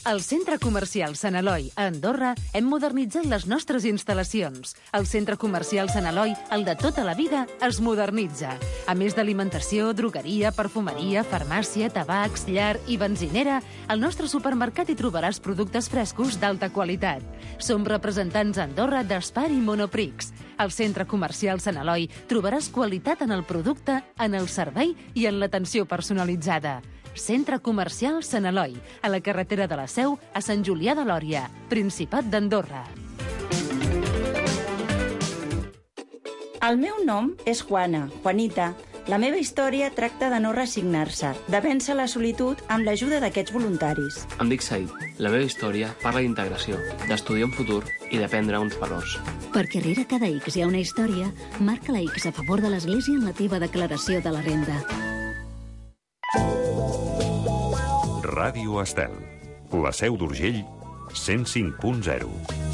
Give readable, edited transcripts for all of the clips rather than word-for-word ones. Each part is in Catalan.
Al Centre Comercial Sant Eloi, a Andorra, hem modernitzat les nostres instal·lacions. El Centre Comercial Sant Eloi, el de tota la vida, es modernitza. A més d'alimentació, drogueria, perfumeria, farmàcia, tabacs, llar i benzinera, al nostre supermercat hi trobaràs productes frescos d'alta qualitat. Som representants a Andorra d'Espar i Monoprix. Al Centre Comercial Sant Eloi trobaràs qualitat en el producte, en el servei i en l'atenció personalitzada. Centre Comercial Sant Eloi, a la carretera de la Seu, a Sant Julià de Lòria, Principat d'Andorra. El meu nom és Juana, Juanita. La meva història tracta de no resignar-se, de vèncer la solitud amb l'ajuda d'aquests voluntaris. Em dic Said. La meva història parla d'integració, d'estudiar un futur i d'aprendre uns valors. Perquè rere cada X hi ha una història, marca la X a favor de l'Església en la teva declaració de la renda. Ràdio Estel. La Seu d'Urgell, 105.0.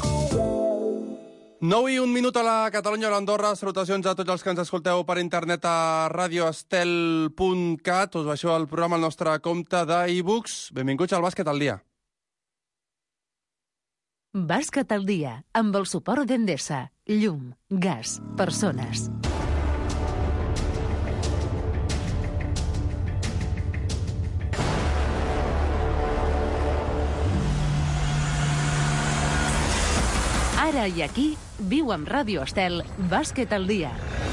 9 i 1 minut a la Catalunya i l'Andorra. Salutacions a tots els que ens escolteu per internet a radioestel.cat. Us baixeu al programa al nostre compte d'e-books. Benvinguts al Bàsquet al dia. Bàsquet al dia, amb el suport d'Endesa. Llum, gas, persones. Ara i aquí, viu amb Ràdio Estel, Bàsquet al dia.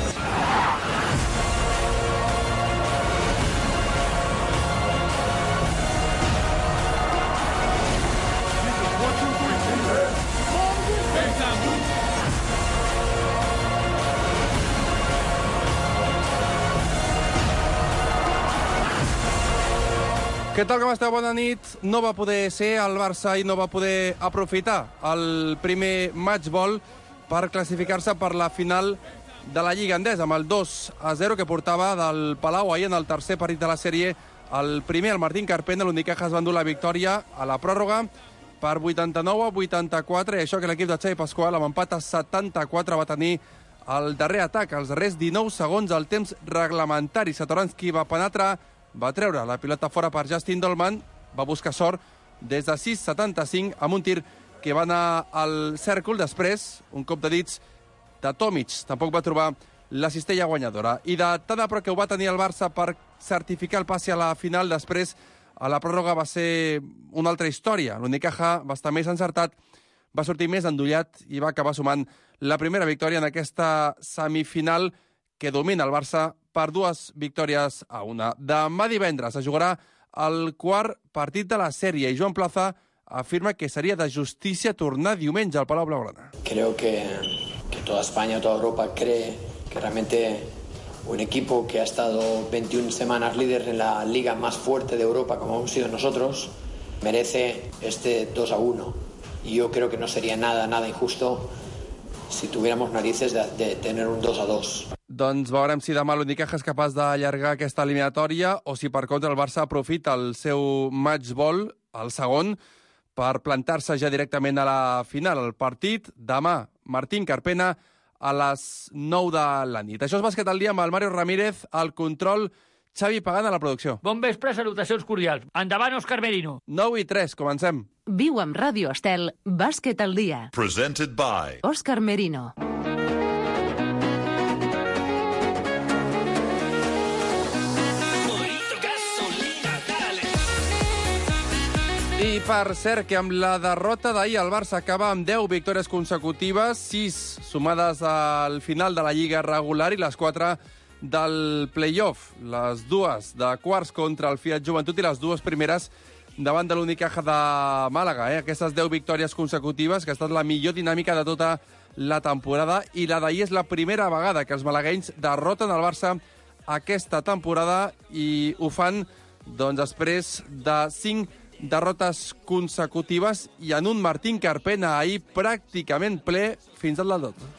Què tal, com esteu? Bona nit. No va poder ser el Barça i no va poder aprofitar el primer matchball per classificar-se per la final de la Lliga Endesa, amb el 2-0 que portava del Palau ahir en el tercer partit de la sèrie. El primer, el Martín Carpena, l'Unicaja es va endur la victòria a la pròrroga per 89-84, i això que l'equip de Xavi Pasqual, amb empat a 74, va tenir el darrer atac, els darrers 19 segons al temps reglamentari. Satoranski va penetrar, va treure la pilota fora per Justin Dolman, va buscar sort des de 6,75 amb un tir que va anar al cèrcol. Després, un cop de dits de Tomic. Tampoc va trobar la cistella guanyadora. I de tant a prop que ho va tenir el Barça per certificar el passi a la final, després a la pròrroga va ser una altra història. L'Unicaja va estar més encertat, va sortir més endollat i va acabar sumant la primera victòria en aquesta semifinal que domina el Barça per 2 victòries a 1. Demà divendres es jugarà el quart partit de la sèrie i Joan Plaza afirma que seria de justícia tornar diumenge al Palau Blaugrana. Creo que toda España, toda Europa cree que realmente un equipo que ha estado 21 semanas líder en la liga más fuerte de Europa, como hemos sido nosotros, merece este 2-1. Y yo creo que no sería nada injusto si tuviéramos narices de tener un 2-2. Doncs veurem si demà l'Unicaja és capaç d'allargar aquesta eliminatòria o si, per contra, el Barça aprofita el seu matchball, el segon, per plantar-se ja directament a la final. El partit demà, Martín Carpena, a les 9 de la nit. Això és Bàsquet al dia amb el Mario Ramírez, al control, Xavi Pagán a la producció. Bon vespre, salutacions cordials. Endavant, Òscar Merino. 9 i 3, comencem. Viu amb Ràdio Estel, Bàsquet al dia. Presented by Òscar Merino. I per cert, que amb la derrota d'ahir el Barça acaba amb 10 victòries consecutives, 6 sumades al final de la Lliga regular i les 4 del play-off. Les 2 de quarts contra el Fiat Joventut i les 2 primeres davant de l'Unicaja de Màlaga. Aquestes 10 victòries consecutives, que ha estat la millor dinàmica de tota la temporada, i la d'ahir és la primera vegada que els malaguenys derroten el Barça aquesta temporada i ho fan doncs, després de 5 derrotes consecutives i en un Martín Carpena ahir pràcticament ple fins al del tot.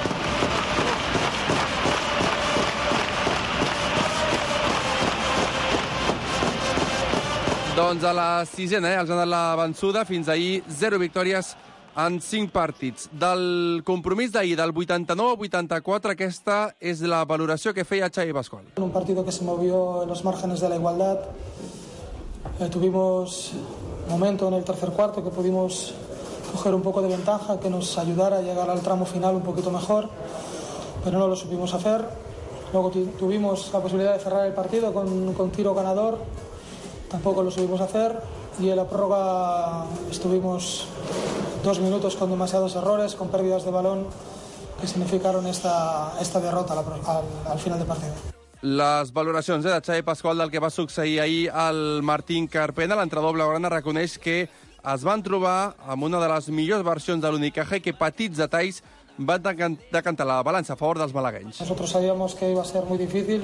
Doncs a la sisena, els han donat la vençuda. Fins ahir 0 victòries en 5 partits. Del compromís d'ahir, del 89-84, aquesta és la valoració que feia Xavi Pasqual. Un partido que se movió en los márgenes de la igualdad. Tuvimos momento en el tercer cuarto que pudimos coger un poco de ventaja que nos ayudara a llegar al tramo final un poquito mejor, pero no lo supimos hacer. Luego tuvimos la posibilidad de cerrar el partido con tiro ganador, tampoco lo supimos hacer, y en la prórroga estuvimos 2 minutos con demasiados errores, con pérdidas de balón que significaron esta derrota al final del partido. Les valoracions de Xavi Pascual del que va succeir ahir al Martín Carpena. L'entrenador blaugrana reconeix que es van trobar amb una de les millors versions de l'Unicaja i que petits detalls van decantar la balança a favor dels malagueños. Nosotros sabíamos que iba a ser muy difícil y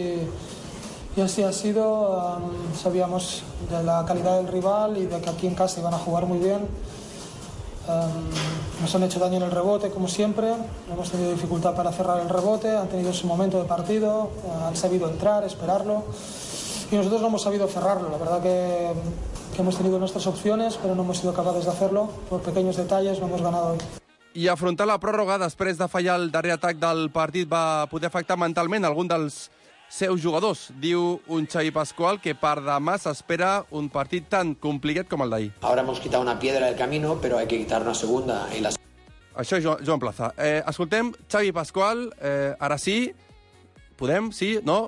así ha sido. Sabíamos de la calidad del rival y de que aquí en casa iban a jugar muy bien. Nos han hecho daño en el rebote, como siempre. Hemos tenido dificultad para cerrar el rebote, han tenido su momento de partido, han sabido entrar, esperarlo. Y nosotros no hemos sabido cerrarlo. La verdad que hemos tenido nuestras opciones, pero no hemos sido capaces de hacerlo. Por pequeños detalles no hemos ganado hoy. I afrontar la pròrroga després de fallar el darrer atac del partit va poder afectar mentalment algun dels seus jugadors. Diu un Xavi Pascual que per demà s'espera un partit tan complicat com el d'ahir. Ahora hemos quitado una piedra del camino, pero hay que quitar una segunda. Y la... Això és Joan Plaza. Escoltem Xavi Pascual. Ara sí, podem, sí, no?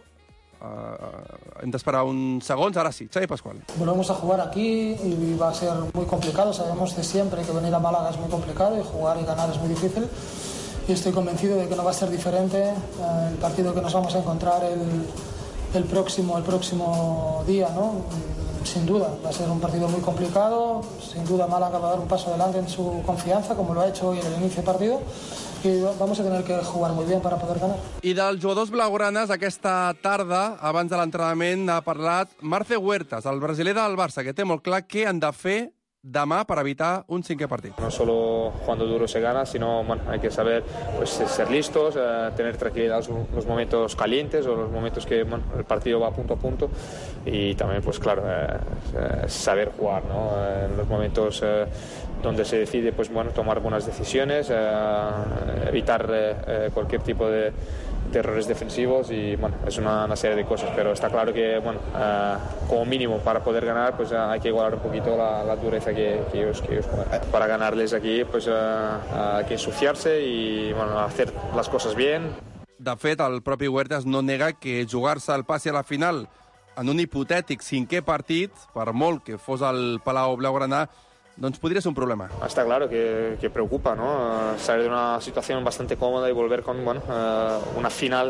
Hem d'esperar uns segons. Ara sí, Xavi Pascual. Volvemos a jugar aquí y va a ser muy complicado. Sabemos de siempre que venir a Málaga es muy complicado y jugar y ganar es muy difícil. Y estoy convencido de que no va a ser diferente el partido que nos vamos a encontrar el próximo día, ¿no? Sin duda, va a ser un partido muy complicado. Sin duda Málaga va a dar un paso adelante en su confianza, como lo ha hecho hoy en el inicio del partido. I vamos a tener que jugar muy bien para poder ganar. I dels jugadors blaugranes, aquesta tarda, abans de l'entrenament, ha parlat Marce Huertas, el brasiler del Barça, que té molt clar què han de fer demà para evitar un 5è partit. No solo jugando duro se gana, sino bueno, hay que saber pues, ser listos, tener tranquilidad los momentos calientes o los momentos que bueno, el partido va punto a punto y también pues claro saber jugar, ¿no? En los momentos donde se decide pues bueno tomar buenas decisiones, evitar cualquier tipo de errores defensivos y bueno, es una serie de cosas, pero está claro que bueno, como mínimo para poder ganar pues hay que igualar un poquito la dureza que ellos juegan. Para ganarles aquí pues hay que ensuciarse y bueno, hacer las cosas bien. De fet, el propi Huertas no nega que jugar-se el passi a la final en un hipotètic 5è partit, per molt que fos el Palau Blaugrana, doncs podría ser un problema. Está claro que preocupa, ¿no? Salir de una situación bastante cómoda y volver con bueno, una final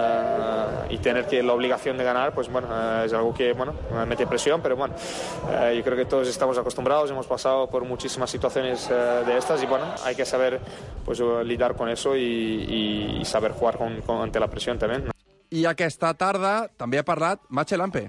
y tener la obligación de ganar, pues bueno, es algo que bueno, mete presión, pero bueno, yo creo que todos estamos acostumbrados, hemos pasado por muchísimas situaciones de estas y bueno, hay que saber pues lidiar con eso y saber jugar ante la presión también, ¿no? I aquesta tarda també ha parlat Matxe Lampe.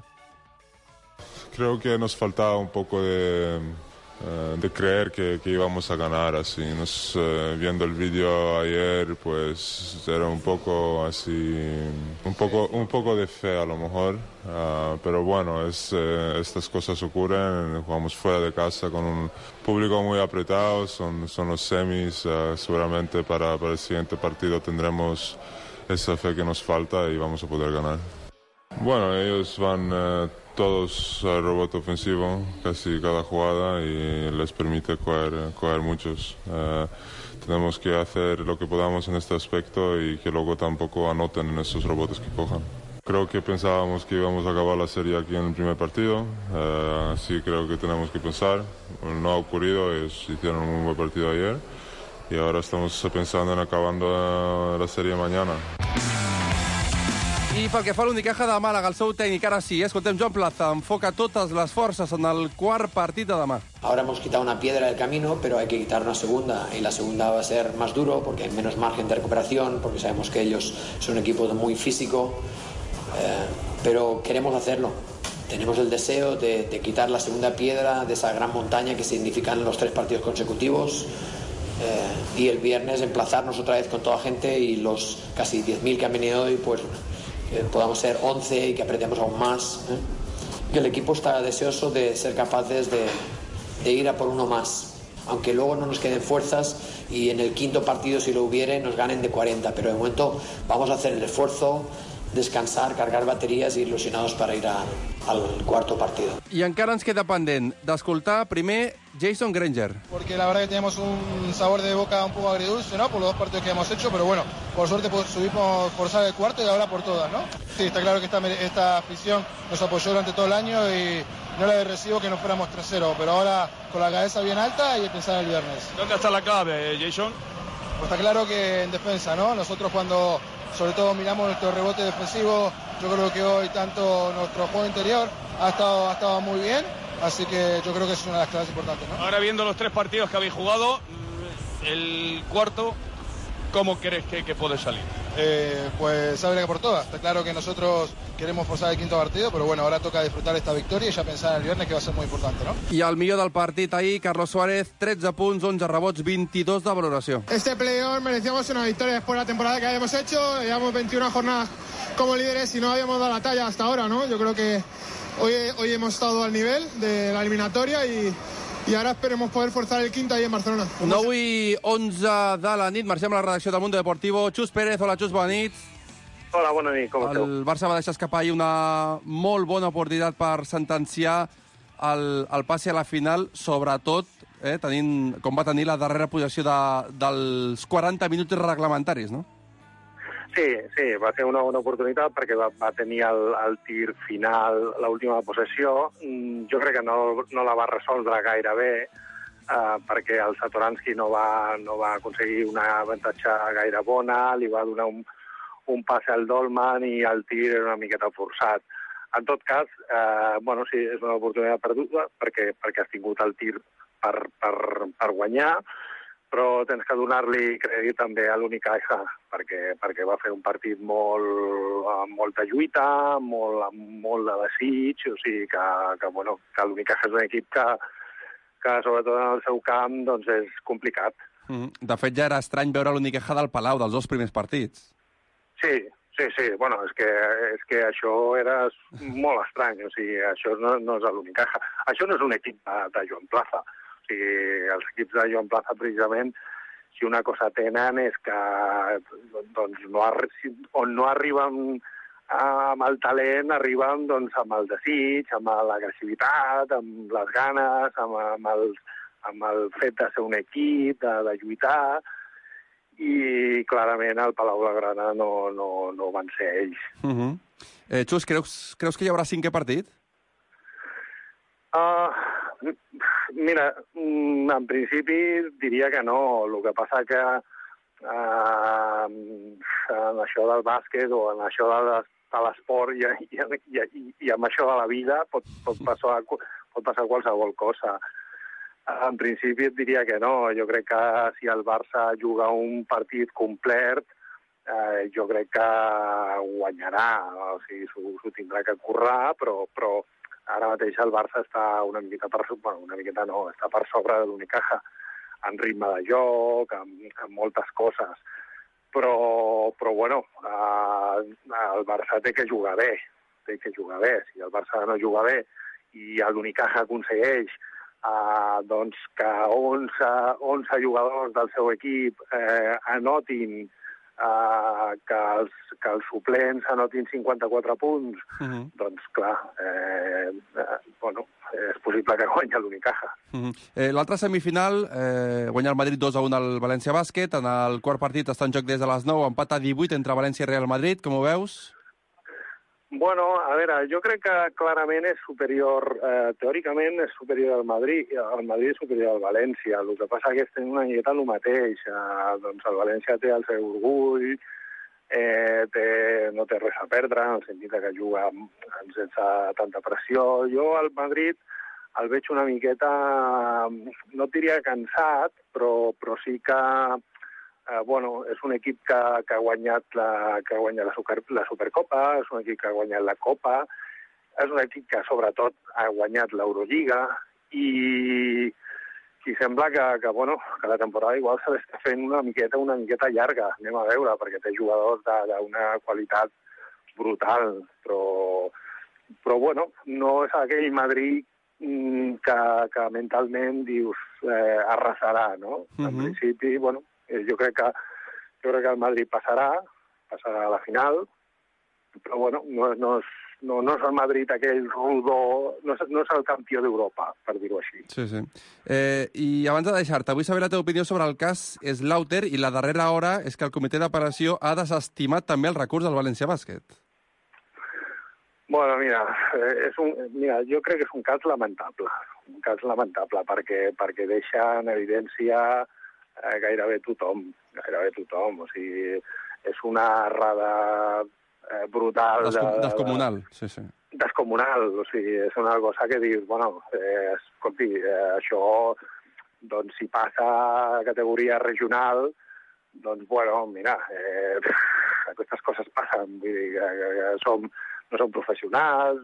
Creo que nos faltaba un poco de creer que íbamos a ganar así. Viendo el vídeo ayer, pues era un poco así, un poco de fe a lo mejor, pero bueno, estas cosas ocurren, jugamos fuera de casa con un público muy apretado, son los semis, seguramente para el siguiente partido tendremos esa fe que nos falta y vamos a poder ganar. Bueno, ellos van todos al rebote ofensivo, casi cada jugada, y les permite coger muchos. Tenemos que hacer lo que podamos en este aspecto y que luego tampoco anoten en esos rebotes que cojan. Creo que pensábamos que íbamos a acabar la serie aquí en el primer partido, así creo que tenemos que pensar. No ha ocurrido, ellos hicieron un buen partido ayer y ahora estamos pensando en acabando la serie mañana. I pel que fa a l'Unicaja de Màlaga, el seu tècnic, ara sí, escoltem Joan Plaza, enfoca totes les forces en el quart partit de demà. Ahora hemos quitado una piedra del camino, pero hay que quitar una segunda, y la segunda va a ser más duro porque hay menos margen de recuperación, porque sabemos que ellos son un equipo muy físico, pero queremos hacerlo. Tenemos el deseo de quitar la segunda piedra de esa gran montaña que significan los 3 partidos consecutivos, y el viernes emplazarnos otra vez con toda la gente y los casi 10.000 que han venido hoy, pues podamos ser 11 y que apretemos aún más, que el equipo está deseoso de ser capaces de ir a por uno más, aunque luego no nos queden fuerzas y en el 5.º partido, si lo hubiere, nos ganen de 40, pero de momento vamos a hacer el esfuerzo descansar, cargar baterías y ilusionados para ir al cuarto partido. I encara ens queda pendent d'escoltar primer Jason Granger. Porque la verdad que teníamos un sabor de boca un poco agridulce, ¿no? Por los dos partidos que hemos hecho, pero bueno, por suerte subimos por salir el cuarto y ahora por todas, ¿no? Sí, está claro que esta afición nos apoyó durante todo el año y no la de recibo que no fuéramos 3-0, pero ahora con la cabeza bien alta y pensar el viernes. ¿Dónde está la clave, Jason? Pues está claro que en defensa, ¿no? Nosotros cuando sobre todo miramos nuestro rebote defensivo, yo creo que hoy tanto nuestro juego interior ha estado muy bien, así que yo creo que es una de las claves importantes, ¿no? Ahora viendo los 3 partidos que habéis jugado, el cuarto, ¿cómo crees que puede salir? Pues sabe que por todas. Está claro que nosotros queremos forzar el quinto partido, pero bueno, ahora toca disfrutar esta victoria y ya pensar el viernes que va a ser muy importante, ¿no? I el millor del partit ahir, Carlos Suárez, 13 punts, 11 rebots, 22 de valoració. Este playoff merecíamos una victoria después de la temporada que habíamos hecho. Llevamos 21 jornadas como líderes y no habíamos dado la talla hasta ahora, ¿no? Yo creo que hoy hemos estado al nivel de la eliminatoria i ara esperemos poder forzar el quinto ahí en Barcelona. 9 i 11 de la nit, marxem a la redacció del Mundo Deportivo. Xus Pérez, hola Xus, bona nit. Hola, bona nit, com esteu? El Barça va deixar escapar ahir una molt bona oportunitat per sentenciar el passi a la final, sobretot tenint, com va tenir la darrera possessió dels 40 minuts reglamentaris, no? Sí, va ser una bona oportunitat perquè va tenir el tir final, l'última possessió. Jo crec que no la va resoldre gaire bé, perquè el Satoransky no va aconseguir una avantatge gaire bona, li va donar un passe al Dolman i el tir era una miqueta forçat. En tot cas, sí, és una oportunitat perduda perquè has tingut el tir per guanyar, però tens que donar-li crèdit també a l'Unicaja, perquè va fer un partit amb molta lluita, amb molt de desig, o sigui que l'Unicaja és un equip que sobretot en el seu camp doncs és complicat. De fet, ja era estrany veure l'Unicaja del Palau dels 2 primers partits. Sí, bueno, és que això era molt estrany, o sigui, això no és l'Unicaja. Això no és un equip de Joan Plaza. O sigui, els equips de Joan Plaza, precisament, si una cosa tenen és que doncs, no arriben amb el talent, arriben doncs, amb el desig, amb l'agressivitat, amb les ganes, amb el fet de ser un equip, de lluitar, i clarament al Palau Blaugrana no van ser ells. Xus, creus que hi haurà 5è partit? Mira, en principi diria que no. El que passa que en això del bàsquet o en això de l'esport i amb això de la vida pot passar qualsevol cosa. En principi et diria que no. Jo crec que si el Barça juga un partit complet, jo crec que guanyarà. O sigui, s'ho tindrà que currar, però ara mateix el Barça està una miqueta està per sobre de l'Unicaja, en ritme de joc, en moltes coses. Però bueno, el Barça té que jugar bé. Si el Barça no juga bé i l'Unicaja aconsegueix doncs que 11 jugadors del seu equip anotin, que els suplents anotin 54 punts, doncs clar, és possible que guanya l'Unicaja. L'altra semifinal, guanya el Madrid 2-1 al València Bàsquet, en el quart partit està en joc des de les 9, empat a 18 entre València i Real Madrid, com ho veus? Bueno, a veure, jo crec que clarament és superior, teòricament és superior al Madrid és superior al València. El que passa que estem una miqueta el mateix. Doncs el València té el seu orgull, no té res a perdre, en el sentit que juga sense tanta pressió. Jo al Madrid el veig una miqueta, no et diria cansat, però sí que és un equip que ha guanyat la Supercopa, és un equip que ha guanyat la Copa, és un equip que sobretot ha guanyat l'Eurolliga i sembla que la temporada igual se l'està fent una miqueta llarga, anem a veure, perquè té jugadors d'una qualitat brutal, però no és aquell Madrid que mentalment dius arrasarà, no? En principi, jo crec que el Madrid passarà a la final però bueno, no és el Madrid aquell rodó, no és el campió d'Europa, per dir-ho així. Sí. I abans de deixar-te, vull saber la teva opinió sobre el cas Slaughter, i la darrera hora és que el comitè d'apel·lació ha desestimat també el recurs del València Bàsquet. Bueno, mira, jo crec que és un cas lamentable, perquè deixa en evidència gairebé tothom, o sigui, és una errada brutal. Descomunal, sí. Descomunal, o sigui, és una cosa que dius, bueno, escolti, això, doncs, si passa a categoria regional, doncs, bueno, mira, aquestes coses passen, vull dir, que no som professionals,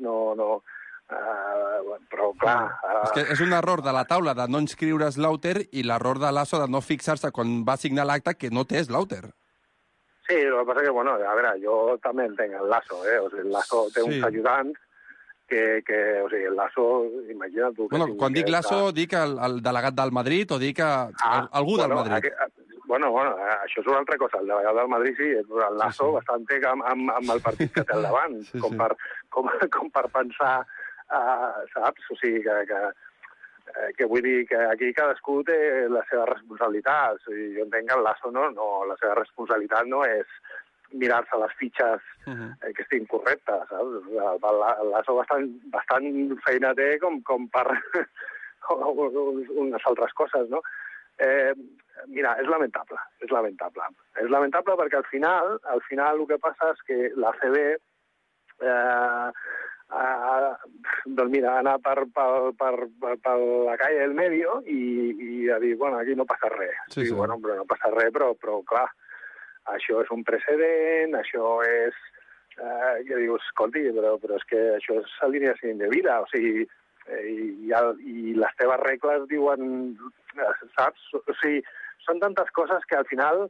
però, clar... És que és un error de la taula de no inscriure Slaughter i l'error de Lasso de no fixar-se quan va signar l'acte que no té Slaughter. Sí, el que passa que, bueno, a veure, jo també entenc el Lasso, o sigui, el Lasso té uns ajudants que o sigui, el Lasso, imagina't tu... Bueno, quan dic Lasso, dic el delegat del Madrid o dic algú del Madrid. Bueno, això és una altra cosa. El delegat del Madrid sí, és el Lasso bastant té amb el partit que té al davant, com per pensar, saps? O sigui, que vull dir que aquí cadascú té les seves responsabilitats. Jo entenc que el Lasso no, la seva responsabilitat no és mirar-se les fitxes que estiguin correctes, saps? El Lasso bastant feina té com per unes altres coses, no? Mira, és lamentable. És lamentable perquè al final el que passa és que la CB doncs mira, anar per la calle del medio i a dir, bueno, aquí no passa res. Sí. Bueno, però no passa res, però clar, això és un precedent, això és... que dius, escolti, però és que això és alineació indebida, o sigui, i les teves regles diuen, saps? O sigui, són tantes coses que al final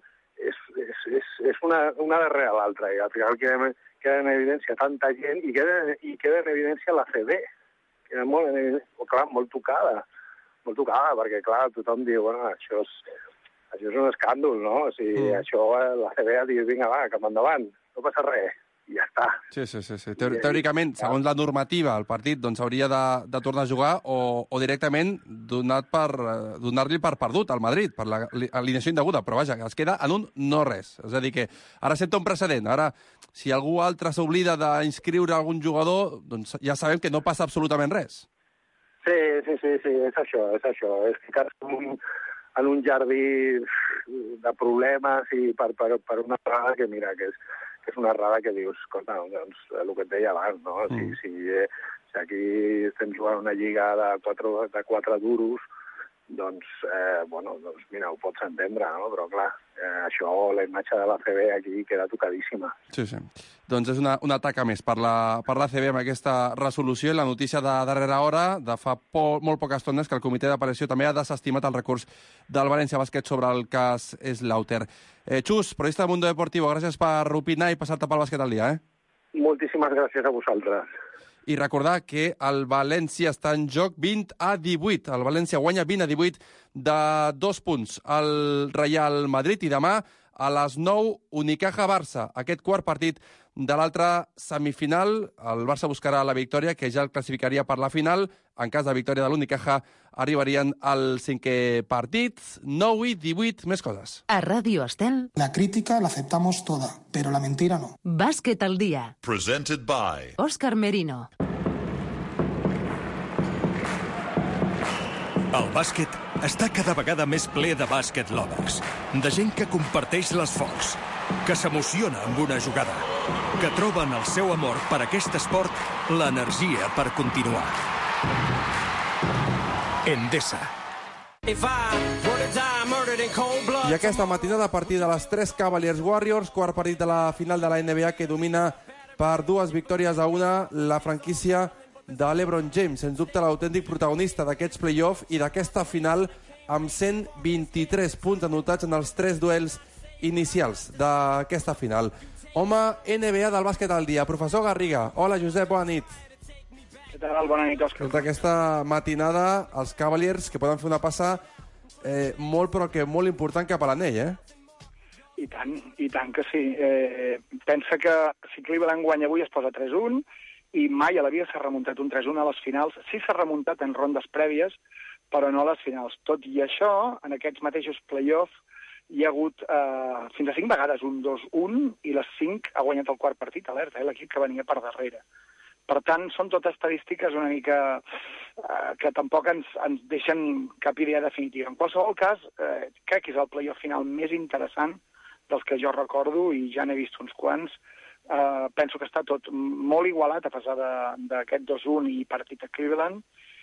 és una darrere l'altra, i al final queda en evidència tanta gent i queda en evidència la CB. Queda molt tocada, perquè, clar, tothom diu, bueno, això és un escàndol, no? O sigui, això la CB ha dit, vinga, va, cap endavant, no passa res, i ja està. Sí. Teòricament, segons la normativa, el partit doncs hauria de tornar a jugar o directament donar-li per perdut al Madrid, per l'alineació indeguda, però vaja, es queda en un no res. És a dir, que ara senta un precedent. Ara, si algú altre s'oblida d'inscriure algun jugador, doncs ja sabem que no passa absolutament res. Sí, és això. És ficar-se en un jardí de problemes i per una errada que, mira, que és una errada que dius, escolta, doncs, el que et deia abans, no? Si aquí estem jugant una lliga de quatre duros, doncs, mira, ho pots entendre, no? Però, clar, això, la imatge de la CB aquí queda tocadíssima. Sí. Doncs és una taca més per la CB amb aquesta resolució i la notícia de darrera hora, de fa molt poca estona, és que el comitè d'apel·lació també ha desestimat el recurs del València Bàsquet sobre el cas Slaughter. Xus, periodista de Mundo Deportivo, gràcies per opinar i passar-te pel bàsquet al dia. Moltíssimes gràcies a vosaltres. I recordar que el València està en joc 20-18. El València guanya 20-18 de 2 punts al Real Madrid i demà a les 9 Unicaja-Barça. Aquest quart partit de l'altra semifinal, el Barça buscarà la victòria, que ja el classificaria per la final. En cas de victòria de l'Unicaja, arribarien al 5è partit. 9-18, més coses. A Ràdio Estel. La crítica la aceptamos toda, pero la mentira no. Bàsquet al dia. Presented by Òscar Merino. El bàsquet està cada vegada més ple de bàsquet lovers, de gent que comparteix l'esforç, que s'emociona amb una jugada, que troben el seu amor per aquest esport l'energia per continuar. Endesa. I aquesta matinada, a partir de les 3, Cavaliers Warriors, quart partit de la final de la NBA, que domina per 2 victòries a 1 la franquícia de l'Ebron James, sens dubte l'autèntic protagonista d'aquests play-off i d'aquesta final, amb 123 punts anotats en els 3 duels inicials d'aquesta final. Home, NBA del bàsquet al dia. Professor Garriga. Hola, Josep, bona nit. Què tal? Bona nit, Òscar. Aquesta matinada, els Cavaliers, que poden fer una passa molt, però que molt important cap a l'anell, I tant que sí. Pensa que si Cleveland guanya avui es posa 3-1 i mai a la vida s'ha remuntat un 3-1 a les finals. Sí s'ha remuntat en rondes prèvies, però no a les finals. Tot i això, en aquests mateixos play-offs hi ha hagut fins a 5 vegades un 2-1 i les 5 ha guanyat el quart partit, alerta, l'equip que venia per darrere. Per tant, són totes estadístiques una mica que tampoc ens deixen cap idea definitiva. En qualsevol cas, crec que és el play-off final més interessant dels que jo recordo i ja n'he vist uns quants. Penso que està tot molt igualat a pesar d'aquest 2-1 i partit a Cleveland,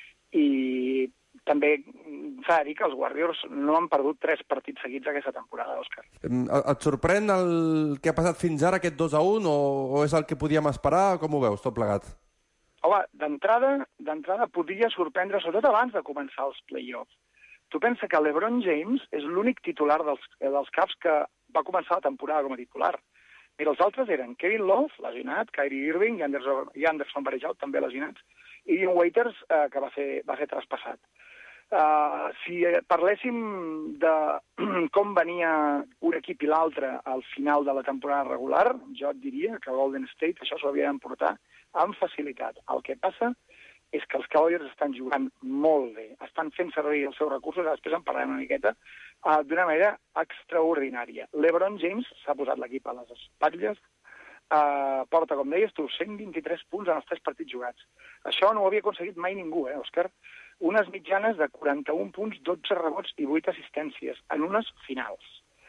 i també s'ha de dir que els Warriors no han perdut 3 partits seguits aquesta temporada, Òscar. Et sorprèn el que ha passat fins ara, aquest 2-1, o és el que podíem esperar? Com ho veus, tot plegat? Home, d'entrada podria sorprendre, sobretot abans de començar els play-offs. Tu pensa que LeBron James és l'únic titular dels Cavs que va començar la temporada com a titular. Mira, els altres eren Kevin Love, lesionat, Kyrie Irving i Anderson Varejao, també lesionats, i Dion Waiters, que va ser traspassat. Si parléssim de com venia un equip i l'altre al final de la temporada regular, jo et diria que Golden State això s'ho havia d'emportar amb facilitat. El que passa és que els Cavaliers estan jugant molt bé, estan fent servir els seus recursos, després en parlarem una miqueta, d'una manera extraordinària. LeBron James s'ha posat l'equip a les espatlles, porta, com deies tu, 123 punts en els 3 partits jugats. Això no ho havia aconseguit mai ningú, Òscar? Unes mitjanes de 41 punts, 12 rebots i 8 assistències en unes finals.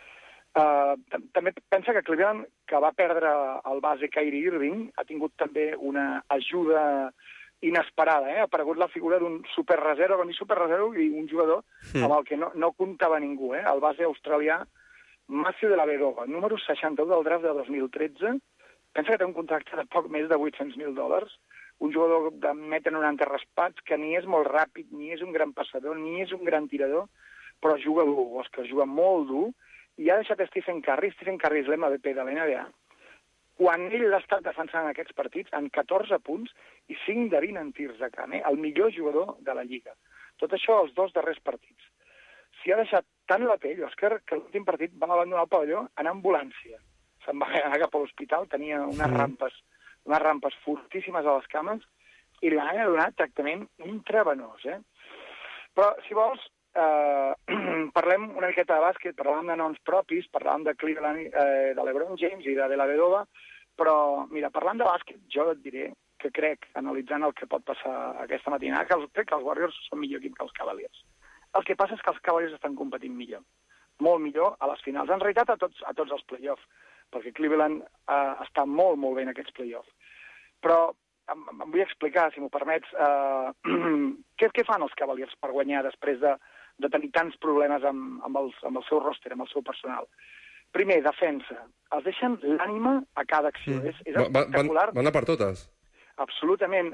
També pensa que Cleveland, que va perdre el base Kyrie Irving, ha tingut també una ajuda inesperada. Ha aparegut la figura d'un superreserva, quan dic superreserva, i un jugador amb el que no comptava ningú. El base australià Matthew Dellavedova, número 61 del draft de 2013. Pensa que té un contracte de poc més de $800,000, un jugador de 1,90 m raspats, que ni és molt ràpid, ni és un gran passador, ni és un gran tirador, però juga dur, Òscar, juga molt dur, i ha deixat Stephen Curry. Stephen Curry és l'MVP de l'NBA. Quan ell l'ha estat defensant en aquests partits, en 14 punts i 5 de 20 en tirs de camp, el millor jugador de la Lliga. Tot això els 2 darrers partits. S'hi ha deixat tant la pell, Òscar, que l'últim partit va abandonar el pavelló en ambulància. Se'n va anar cap a l'hospital, tenia unes rampes fortíssimes a les cames, i li van donar tractament intravenós. Però, si vols, parlem una miqueta de bàsquet, parlàvem de noms propis, parlàvem de Cleveland, de LeBron James i de Dellavedova, però, mira, parlant de bàsquet, jo et diré que crec, analitzant el que pot passar aquesta matinada, que crec que els Warriors són millor equip que els Cavaliers. El que passa és que els Cavaliers estan competint millor, molt millor a les finals. En realitat, a tots els play-offs, perquè Cleveland està molt, molt bé en aquests play-offs. Però em vull explicar, si m'ho permets, què fan els Cavaliers per guanyar després de tenir tants problemes amb el seu roster, amb el seu personal. Primer, defensa. Els deixen l'ànima a cada acció. És espectacular. Van a per totes. Absolutament.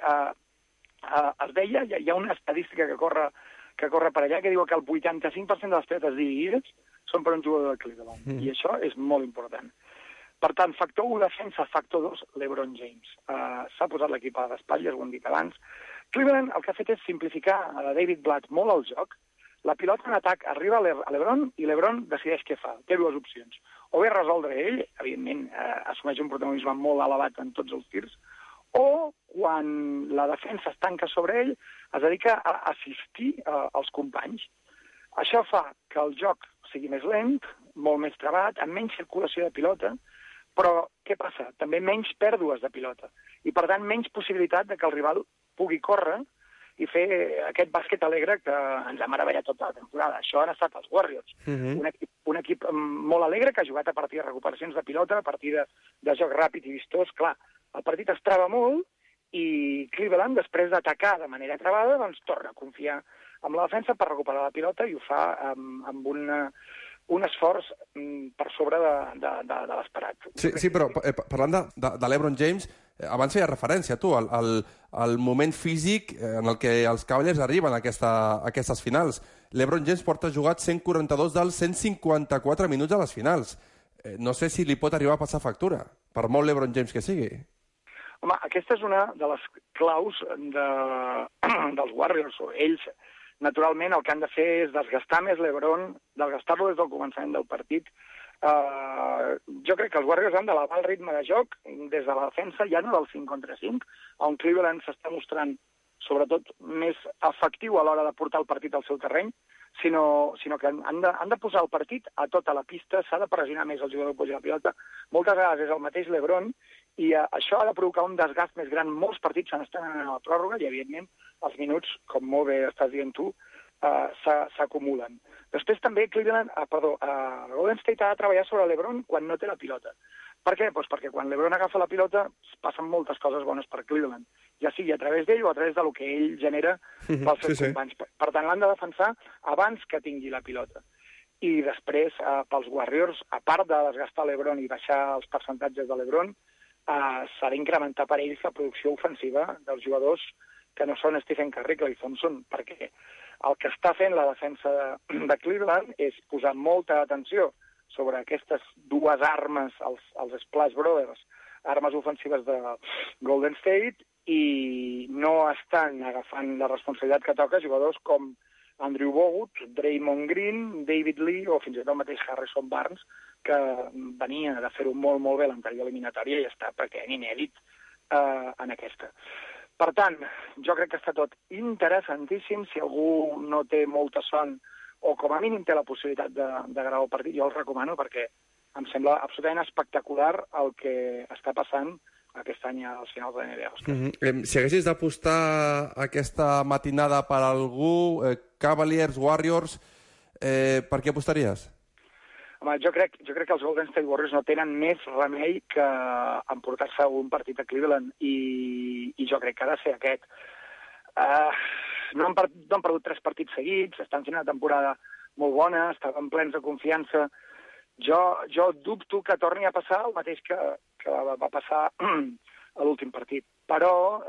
Es deia, hi ha una estadística que corre per allà que diu que el 85% de les pilotes dividides són per un jugador de Cleveland. I això és molt important. Per tant, factor 1, defensa, factor 2, LeBron James. S'ha posat l'equip a les espatlles, ho hem dit abans. Cleveland el que ha fet és simplificar a David Blatt molt el joc. La pilota en atac arriba a LeBron i LeBron decideix què fa. Té 2 opcions. O bé resoldre ell, evidentment assumeix un protagonisme molt elevat en tots els tirs, o quan la defensa es tanca sobre ell, es dedica a assistir als companys. Això fa que el joc sigui més lent, molt més travat, amb menys circulació de pilota, però què passa? També menys pèrdues de pilota. I, per tant, menys possibilitat de que el rival pugui córrer i fer aquest bàsquet alegre que ens ha meravellat tota la temporada. Això han estat els Warriors. Un equip molt alegre que ha jugat a partir de recuperacions de pilota, a partir de joc ràpid i vistós. Clar, el partit es trava molt i Cleveland, després d'atacar de manera travada, doncs torna a confiar en la defensa per recuperar la pilota i ho fa amb un esforç per sobre de l'esperat. Sí, però parlant de LeBron James, abans feia referència, tu, al moment físic en el que els Cavaliers arriben a aquestes finals. LeBron James porta jugat 142 dels 154 minuts a les finals. No sé si li pot arribar a passar factura, per molt LeBron James que sigui. Home, aquesta és una de les claus dels Warriors. Ells, naturalment, el que han de fer és desgastar més LeBron, desgastar-lo des del començament del partit, Jo crec que els Warriors han d'elevar el ritme de joc des de la defensa, ja no del 5 contra 5, on Cleveland s'està mostrant sobretot més efectiu a l'hora de portar el partit al seu terreny, sinó que han de posar el partit a tota la pista, s'ha de pressionar més el jugador que posi la pilota. Moltes vegades és el mateix LeBron, i això ha de provocar un desgast més gran. Molts partits se n'estan anant a la pròrroga i, evidentment, els minuts, com molt bé estàs dient tu, s'acumulen. Després també Golden State ha de treballar sobre l'LeBron quan no té la pilota. Per què? Doncs perquè quan l'LeBron agafa la pilota passen moltes coses bones per Cleveland, ja sigui a través d'ell o a través del que ell genera pels seus companys. Per tant, l'han de defensar abans que tingui la pilota. I després, pels Warriors, a part de desgastar l'LeBron i baixar els percentatges de l'LeBron, s'ha d'incrementar per ells la producció ofensiva dels jugadors que no són Stephen Curry i Klay Thompson, perquè el que està fent la defensa de Cleveland és posar molta atenció sobre aquestes dues armes, els Splash Brothers, armes ofensives de Golden State, i no estan agafant la responsabilitat que toca jugadors com Andrew Bogut, Draymond Green, David Lee o fins i tot el mateix Harrison Barnes, que venia de fer-ho molt, molt bé l'anterior eliminatòria i està perquè inèdit en aquesta. Per tant, jo crec que està tot interessantíssim. Si algú no té molta son o com a mínim té la possibilitat de gravar el partit, jo el recomano perquè em sembla absolutament espectacular el que està passant aquest any als finals de la NBA. Si haguessis d'apostar aquesta matinada per algú, Cavaliers, Warriors, per què apostaries? Home, jo crec que els Golden State Warriors no tenen més remei que emportar-se un partit a Cleveland i jo crec que ha de ser aquest. No han perdut 3 partits seguits, estan fent una temporada molt bona, estaven plens de confiança. Jo dubto que torni a passar el mateix que va passar a l'últim partit. Però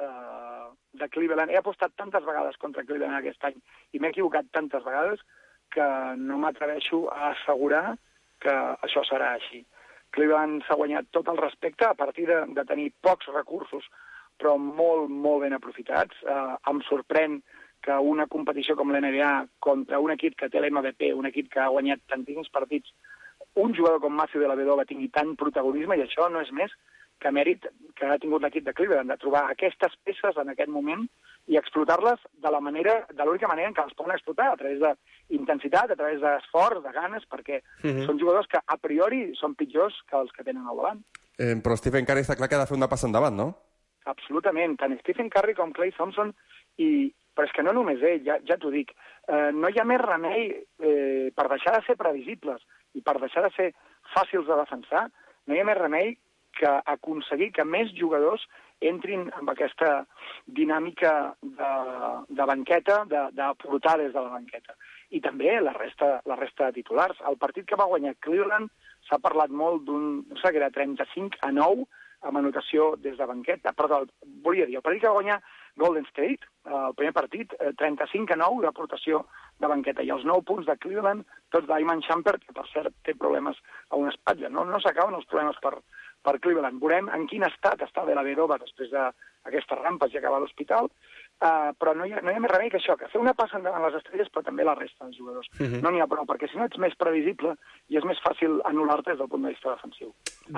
de Cleveland he apostat tantes vegades contra Cleveland aquest any i m'he equivocat tantes vegades que no m'atreveixo a assegurar que això serà així. Cleveland s'ha guanyat tot el respecte a partir de tenir pocs recursos, però molt, molt ben aprofitats. Em sorprèn que una competició com l'NBA contra un equip que té l'MVP, un equip que ha guanyat tantíssims partits, un jugador com Matthew Dellavedova tingui tant protagonisme, i això no és més que mèrit que ha tingut l'equip de Cleveland, de trobar aquestes peces en aquest moment i explotar-les de l'única manera en què les poden explotar, a través d'intensitat, a través d'esforç, de ganes, perquè són jugadors que a priori són pitjors que els que tenen al davant. Però Stephen Curry està clar que ha de fer una passa endavant, no? Absolutament, tant Stephen Curry com Klay Thompson, però és que no només ell, ja t'ho dic, no hi ha més remei per deixar de ser previsibles i per deixar de ser fàcils de defensar, no hi ha més remei que aconseguir que més jugadors entrin en aquesta dinàmica de banqueta, de portar des de la banqueta. I també la resta de titulars. El partit que va guanyar Cleveland s'ha parlat molt d'un, no sé què era, 35-9 amb anotació des de banqueta. Perdó, volia dir, el partit que va guanyar Golden State, el primer partit, 35-9 d'aportació de banqueta. I els 9 punts de Cleveland, tots d'Iman Shumpert, que per cert té problemes a una espatlla. No s'acaben els problemes per Cleveland. Veurem en quin estat està Dellavedova després d'aquestes rampes i acabar a l'hospital, però no hi ha més remei que això, que fer una passa endavant les estrelles, però també la resta dels jugadors. No n'hi ha prou, perquè si no ets més previsible i és més fàcil anul·lar-te des del punt de vista defensiu.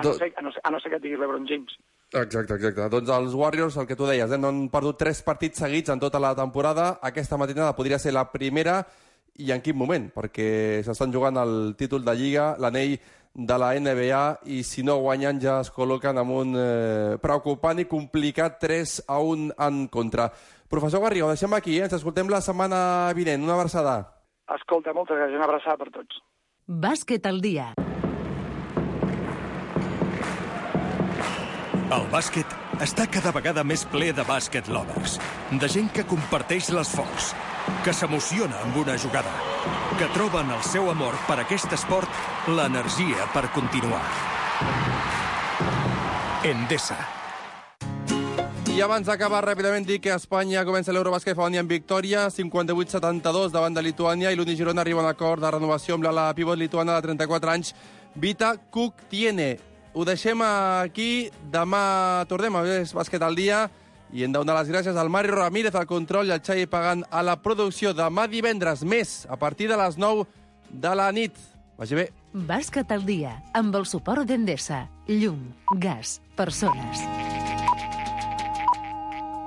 A no ser que et diguis LeBron James. Exacte. Doncs els Warriors, el que tu deies, no han perdut 3 partits seguits en tota la temporada. Aquesta matinada podria ser la primera, i en quin moment? Perquè s'estan jugant el títol de Lliga, l'anell de la NBA, i si no guanyen ja es col·loquen amb un preocupant i complicat 3-1 en contra. Professor Garriga, ho deixem aquí, ens escoltem la setmana vinent. Una abraçada. Escolta, moltes gràcies, una abraçada per tots. Bàsquet al dia. El bàsquet està cada vegada més ple de bàsquet lovers, de gent que comparteix l'esforç, que s'emociona amb una jugada, que troben el seu amor per aquest esport l'energia per continuar. Endesa. I abans d'acabar, ràpidament dir que Espanya comença l'Eurobàsquet femení en victòria, 58-72 davant de Lituània, i l'Uni Girona arriba a un acord de renovació amb la pivot lituana de 34 anys, Vita Kuktiene. Ho deixem aquí, demà tornem a més Bàsquet al dia, i hem de donar les gràcies al Mario Ramírez al control i al Xavi Pagant a la producció. Demà divendres més, a partir de les 9 de la nit. Vagi bé. Bàsquet al dia, amb el suport d'Endesa. Llum, gas, persones.